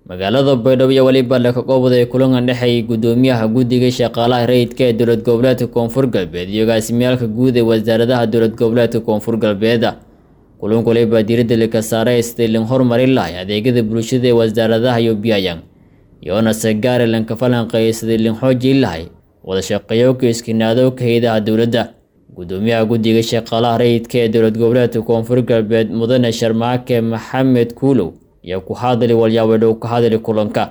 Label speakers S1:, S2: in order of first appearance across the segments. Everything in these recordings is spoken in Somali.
S1: magaalada Baydhabo iyo waliba la ka qowday kulan dhaxay gudoomiyaha guddiga shaqaalaha rayidka ee dowlad goboleedka Koonfur Galbeed iyo gaasimayaasha guud ee wasaaradaha dowlad goboleedka Koonfur Galbeed. kulanku waliba diiradda la ka saaray isticmaalin horumarin lahayd adeegyada bulshada ee wasaaradaha iyo biyayaan iyona sagaar lan ka falanqeeyay isticmaalin xoojin lahayd wada shaqeeyo iskinaado ka hay'adaha dowladda. gudoomiyaha guddiga shaqaalaha rayidka ee dowlad goboleedka Koonfur Galbeed Mudane Sharmaake Maxamed Kuulow iyo ku hadlay walyaabo ka hadlay kulanka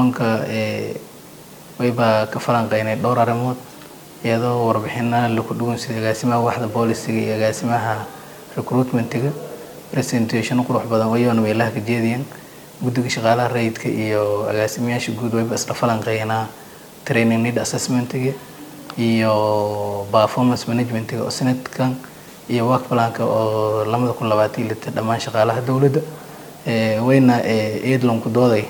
S2: wayba ka falanqeynay dhowr arrimood iyadoo warbixinada lagu dhugan sida agaasimaha waxda boolisiga iyo agaasimaha recruitmentiga presentation qurux badan wayoona meelaha ka jeediyeen guddiga shaqaalaha rayidka iyo agaasimayaasha guud wayba isla falanqeynaa training need assessmentiga iyo performance managementiga oo sanadkan iyo work planka oo 2020 dhammaan shaqaalaha dawladda wayna eedlon ku dooday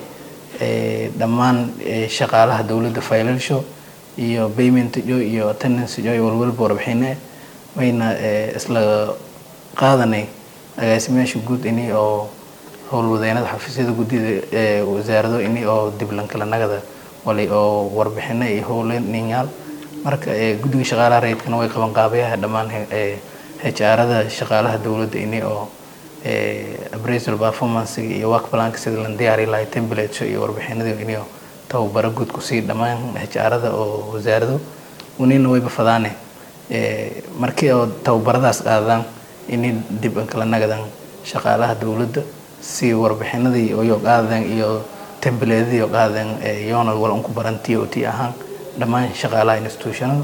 S2: dhammaan shaqaalaha dawladda financial iyo payment iyo attendance iyo walwalba warbixinay wayna isla qaadanay agaasimayaasha guud inay oo howlwadeennada xafiisyada guddida wasaaradda inay oo diblan kala nagada walay oo warbixinay iyo howleenyaal marka guddiga shaqaalaha rayidkana way qaban qaabayaha dhammaan HR-ada shaqaalaha dawladda inay oo appraisal performance iyo work plan sida la diyaari lahayd template iyo warbixinada inay tababaro guud ku sii dhammaan HR-ada oo wasaaradda unina way bafadaane markii oo tababaradaas qaadaan inay dib kala nagadan shaqaalaha dawladda si warbixinadii iyo qaadaan iyo template iyo qaadaan yoona wal ku barantii oo tii ahaan dhammaan shaqaalaha institutionada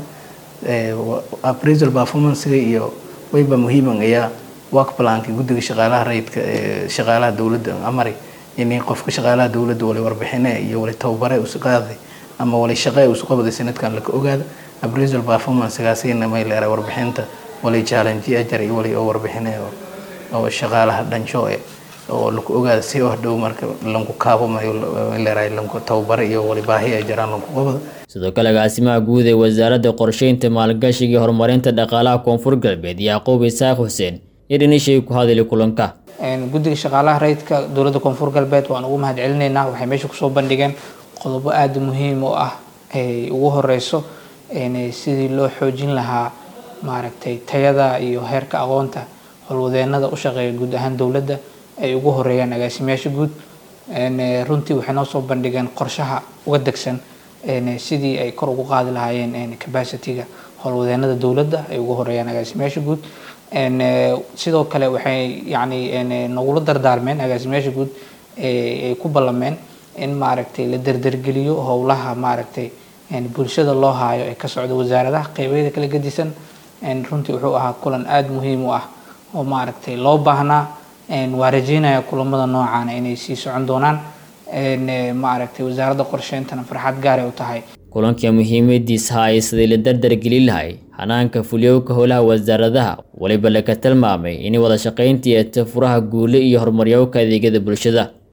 S2: appraisal performance iyo wayba muhiim ah work plan-ka guddiga shaqaalaha rayidka shaqaalaha dawladda amari inay qofka shaqaalaha dawladda wali warbixinay iyo wali tababare u qaaday ama wali shaqay u qabday sanadkan la ka ogaado appraisal performance gaasina ma ilaa warbixinta wali challenge ajar iyo wali warbixinay oo shaqaalaha dhansho oo la ka ogaado si wax dhow marka lanku kaabo ma ilaa lanku tababare iyo wali baahi ajaraan lanku qabado.
S1: sidoo kale gaasimaha guud ee wasaaradda qorsheynta maalgashiga iyo horumarinta dhaqaalaha Koonfur Galbeed Yaaqoob Isaaq Huseen idinishii ku hadlay kulanka
S3: guddiga shaqaalaha rayidka dowladda Koonfur Galbeed waan ugu mahadcelinaynaa waxay meesha ku soo bandhigeen qodobo aad muhiim u ah ee ugu horeyso sidii loo xoojin lahaa maaragtay tayada iyo heerka aqoonta howlwadeennada u shaqeeya guud ahaan dowladda ay ugu horeeyaan agaasimayaasha guud runtii waxay noo soo bandhigeen qorshaha uga degsan sidii ay kor ugu qaadi lahaayeen capacity-ga howlwadeennada dowladda ay ugu horeeyaan agaasimayaasha guud sidoo kale waxay nagula dardaarmeen agaasimayaasha guud ay ku ballameen in maaragtay la dardargeliyo howlaha maaragtay bulshada loo haayo ee ka socda wasaaradaha qaybaheeda kala gedisan runtii wuxuu ahaa kulan aad muhiim u ah oo maaragtay loo baahnaa waa rajeynaya kulamada noocan inay sii socon doonaan maaragtay wasaaradda qorsheynta farxad gaar ah u tahay
S1: kulanka muhiimadiisa ay sidii la dardargelin lahayd hanaanka fuliyowga howlaha wasaaradaha waliba la ka tilmaamay in wada shaqeynta iyo furaha guule iyo horumarka adeegyada bulshada.